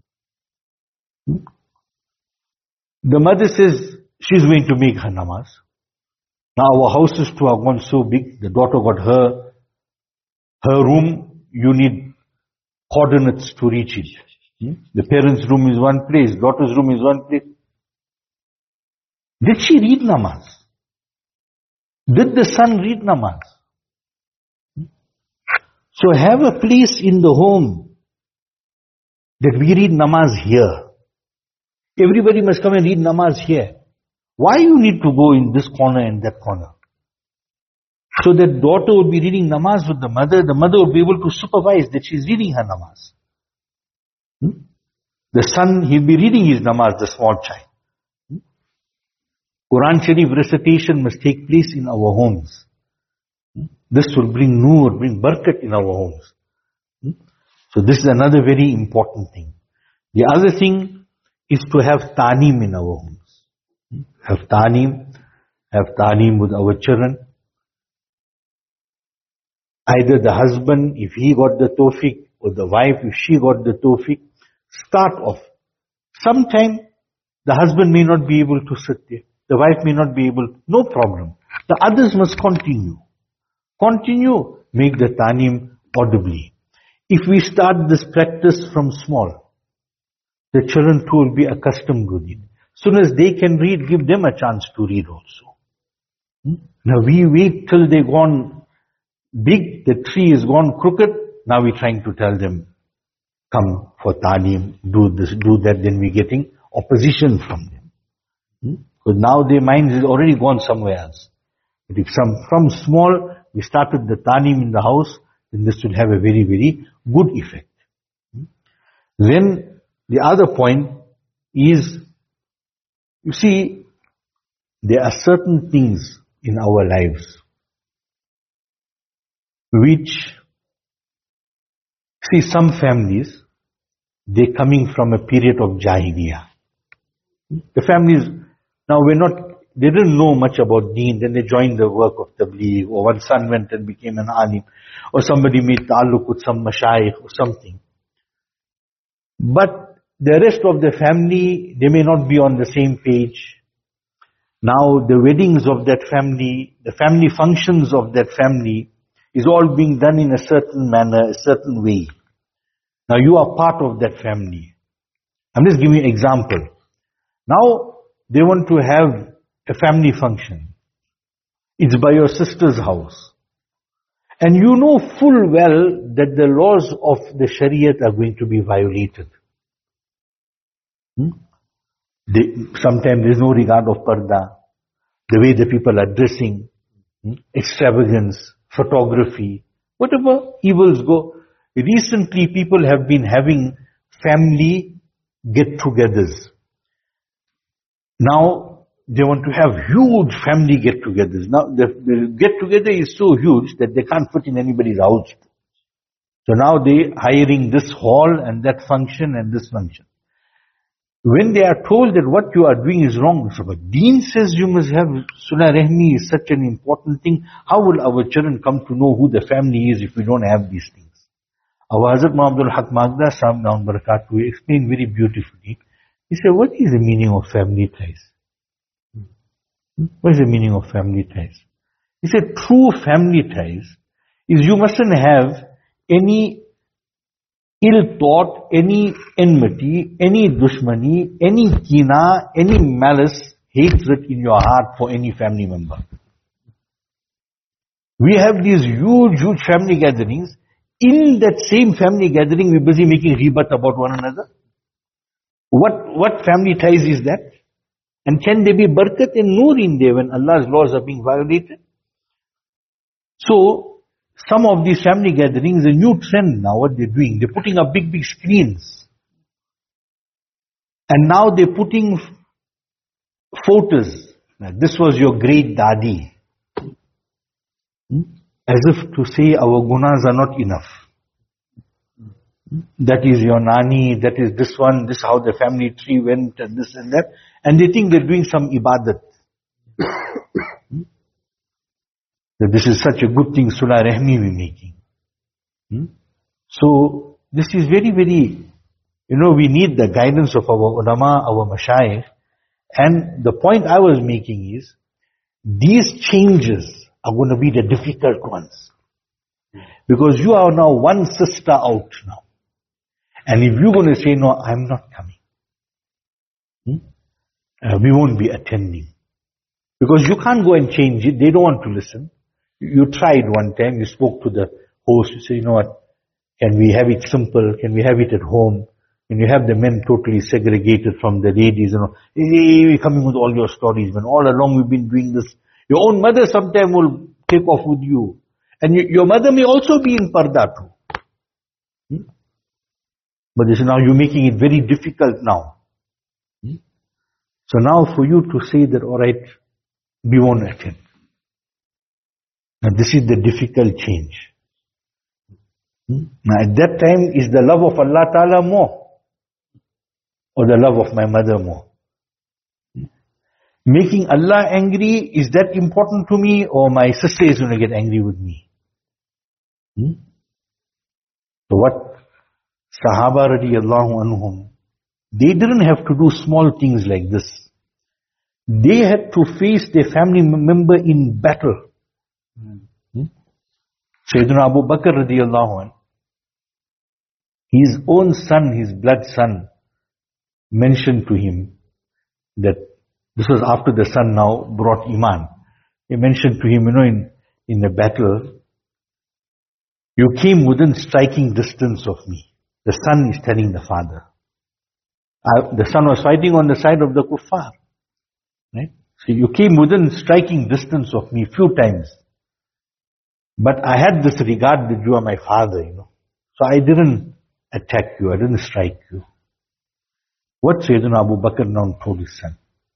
The mother says she's going to make her namaz. Now our houses too have gone so big. The daughter got her room. You need coordinates to reach it. The parents' room is one place. Daughter's room is one place. Did she read namaz? Did the son read namaz? So have a place in the home that we read namaz here. Everybody must come and read namaz here. Why you need to go in this corner and that corner? So that daughter would be reading namaz with the mother would be able to supervise that she's reading her namaz. The son, he'll be reading his namaz, the small child. Quran Sharif recitation must take place in our homes. This will bring nur, bring barakat in our homes. So this is another very important thing. The other thing is to have ta'neem in our homes. Have ta'neem with our children. Either the husband, if he got the tawfiq, or the wife, if she got the tawfiq, start off. Sometime the husband may not be able to sit there. The wife may not be able, no problem. The others must continue. Make the ta'neem audibly. If we start this practice from small, the children too will be accustomed with it. Soon as they can read, give them a chance to read also. Now we wait till they've gone big, the tree is gone crooked, now we're trying to tell them, come for ta'neem, do this, do that, then we're getting opposition from them. Because now their minds is already gone somewhere else. But if from small, we started the ta'neem in the house, then this will have a very, very good effect. Then the other point is, you see, there are certain things in our lives which, see, some families, they're coming from a period of Jahiliyyah. The families, now they didn't know much about deen, then they joined the work of Tabligh, or one son went and became an alim, or somebody made ta'alluq with some mashayikh or something. But the rest of the family, they may not be on the same page. Now the weddings of that family, the family functions of that family is all being done in a certain manner, a certain way. Now you are part of that family. I'm just giving you an example. Now they want to have a family function. It's by your sister's house. And you know full well that the laws of the Shariat are going to be violated. Sometimes there's no regard of parda, the way the people are dressing, extravagance, photography, whatever evils go. Recently people have been having family get-togethers. Now they want to have huge family get-togethers. Now the get-together is so huge that they can't fit in anybody's house. So now they hiring this hall and that function and this function. When they are told that what you are doing is wrong, so but Deen says you must have Sulah Rahmi is such an important thing. How will our children come to know who the family is if we don't have these things? Our Hazrat Muhammadul Haq Magda Sahib Naam Barakatuh explained very beautifully. He said, what is the meaning of family ties? What is the meaning of family ties? He said, true family ties is you mustn't have any ill thought, any enmity, any dushmani, any kina, any malice, hatred in your heart for any family member. We have these huge family gatherings. In that same family gathering, we're busy making ribat about one another. What family ties is that? And can there be barakat and nur in there when Allah's laws are being violated? So, some of these family gatherings, a new trend now, what they're doing, they're putting up big screens. And now they're putting photos. Now, this was your great dadi. As if to say our gunas are not enough. That is your nani, that is this one, this how the family tree went and this and that. And they think they're doing some ibadat. That this is such a good thing, Sulah Rahmi we're making. So, this is very, we need the guidance of our ulama, our mashayikh. And the point I was making is, these changes are going to be the difficult ones. Because you are now one sister out now. And if you're going to say, no, I'm not coming. We won't be attending. Because you can't go and change it. They don't want to listen. You tried one time, you spoke to the host, you say, you know what, can we have it simple? Can we have it at home? When you have the men totally segregated from the ladies, hey, we're coming with all your stories, man. All along we've been doing this. Your own mother sometime will take off with you. And your mother may also be in parda too. But this is now you're making it very difficult now. So now for you to say that, all right, we won't attend. Now this is the difficult change. Now at that time, is the love of Allah Ta'ala more? Or the love of my mother more? Making Allah angry, is that important to me? Or my sister is going to get angry with me? So what Sahaba radiallahu anhum, they didn't have to do small things like this. They had to face their family member in battle. Sayyidina Abu Bakr radiallahu anhu, his own son, his blood son, mentioned to him that this was after the son now brought Iman. He mentioned to him, in the battle, you came within striking distance of me. The son is telling the father. The son was fighting on the side of the kuffar. Right? So you came within striking distance of me few times. But I had this regard that you are my father, So I didn't attack you, I didn't strike you. What Sayyidina Abu Bakr now told his son?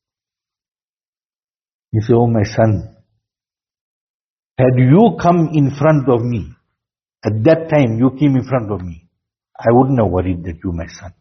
He said, oh my son, had you come in front of me, at that time you came in front of me, I wouldn't have worried that you my son.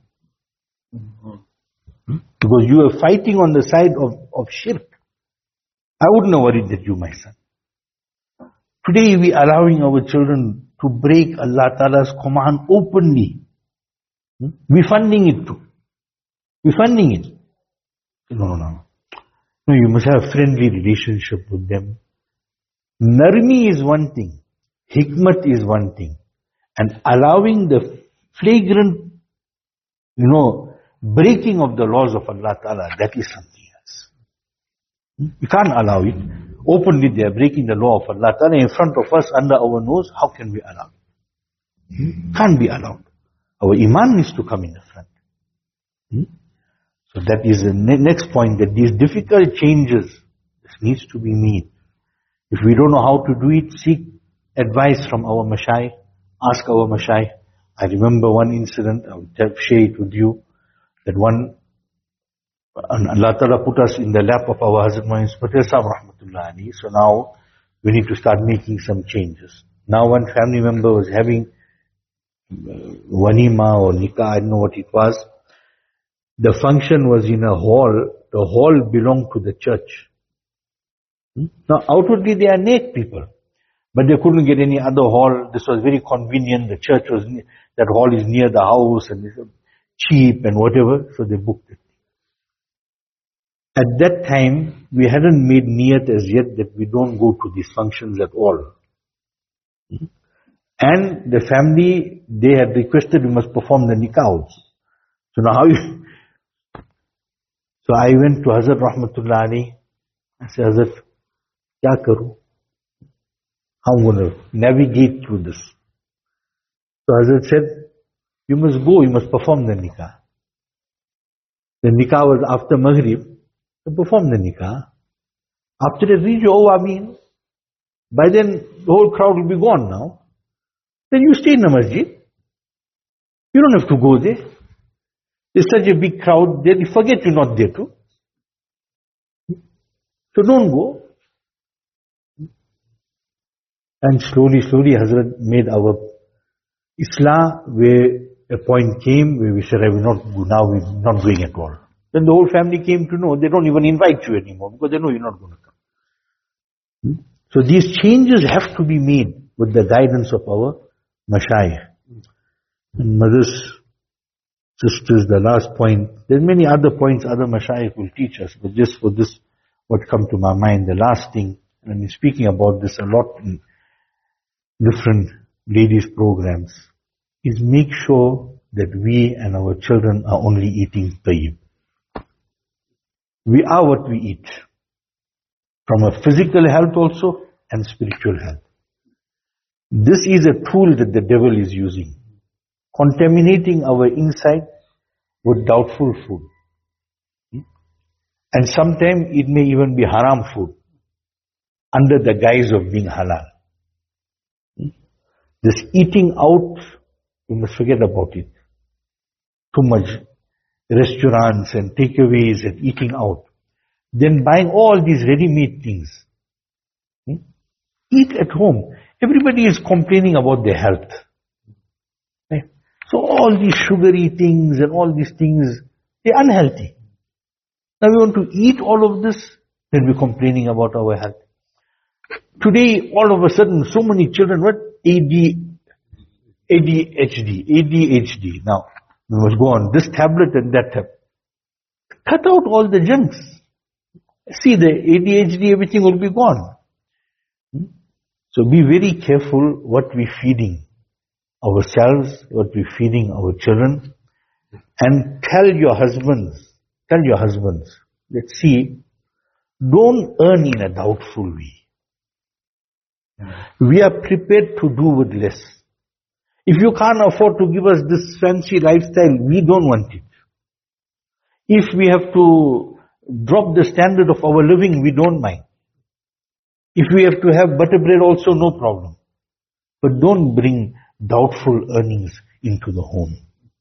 Because you were fighting on the side of shirk. I wouldn't have worried that you my son. Today we are allowing our children to break Allah Ta'ala's command openly. We're funding it too. We're funding it. No. No, you must have a friendly relationship with them. Narmi is one thing. Hikmat is one thing. And allowing the flagrant, breaking of the laws of Allah Ta'ala, that is something else. We can't allow it. Openly they are breaking the law of Allah Ta'ala in front of us, under our nose. How can we allow it? Can't be allowed. Our iman needs to come in the front. So that is the next point, that these difficult changes, this needs to be made. If we don't know how to do it, seek advice from our mashayikh, ask our mashayikh. I remember one incident, I will share it with you, that Allah Ta'ala put us in the lap of our Hazrat Muhammad Patel Sahib Rahmatullah Ali. So now we need to start making some changes. Now one family member was having wanima or nikah, I don't know what it was. The function was in a hall. The hall belonged to the church. Now outwardly they are naked people, but they couldn't get any other hall. This was very convenient. The church was, that hall is near the house and it's cheap and whatever, so they booked it. At that time, we hadn't made niyat as yet that we don't go to these functions at all. And the family, they had requested we must perform the nikah also. So now so I went to Hazrat Rahmatullah Ali. I said, Hazrat, kya karu? How am I going to navigate through this? So Hazrat said, you must go, you must perform the nikah. The nikah was after Maghrib. So perform the nikah. After they reach Ameen, by then the whole crowd will be gone now. Then you stay in the masjid. You don't have to go there. There's such a big crowd there, you forget you're not there too. So don't go. And slowly, Hazrat made our Islah, where a point came where we said, I will not go now, we're not going at all. Then the whole family came to know they don't even invite you anymore because they know you're not going to come. So these changes have to be made with the guidance of our mashayikh. And mothers, sisters, the last point, there's many other points other mashayikh will teach us, but just for this, what come to my mind, the last thing, and I've been speaking about this a lot in different ladies programs, is make sure that we and our children are only eating tayyib. We are what we eat, from a physical health also and spiritual health. This is a tool that the devil is using, contaminating our inside with doubtful food. And sometimes it may even be haram food under the guise of being halal. This eating out, you must forget about it. Too much restaurants and takeaways and eating out. Then buying all these ready-made things. Eat at home. Everybody is complaining about their health. Right? So all these sugary things and all these things, they're unhealthy. Now we want to eat all of this, then we're complaining about our health. Today, all of a sudden, so many children, what? ADHD. Now, we must go on this tablet and that tablet. Cut out all the junks. See, the ADHD, everything will be gone. So be very careful what we're feeding ourselves, what we're feeding our children. And tell your husbands, let's see, don't earn in a doubtful way. We are prepared to do with less. If you can't afford to give us this fancy lifestyle, we don't want it. If we have to drop the standard of our living, we don't mind. If we have to have butter bread also, no problem. But don't bring doubtful earnings into the home.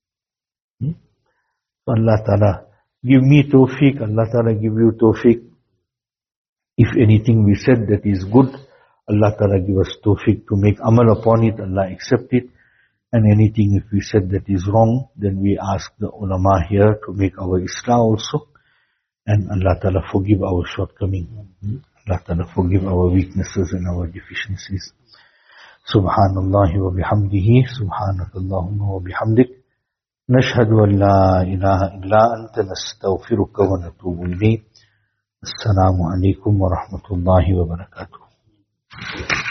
Allah Ta'ala, give me tawfiq, Allah Ta'ala give you tawfiq. If anything we said that is good, Allah Ta'ala give us tawfiq to make amal upon it, Allah accept it. And anything if we said that is wrong, then we ask the ulama here to make our islah also. And Allah Ta'ala forgive our shortcomings. Allah Ta'ala forgive our weaknesses and our deficiencies. Subhanallah wa bihamdihi, subhanakallahumma wa bihamdik. Nashhadu an la ilaha illa anta nastaghfiruka wa natubu ilayk. Assalamu alaikum wa rahmatullahi wa barakatuh.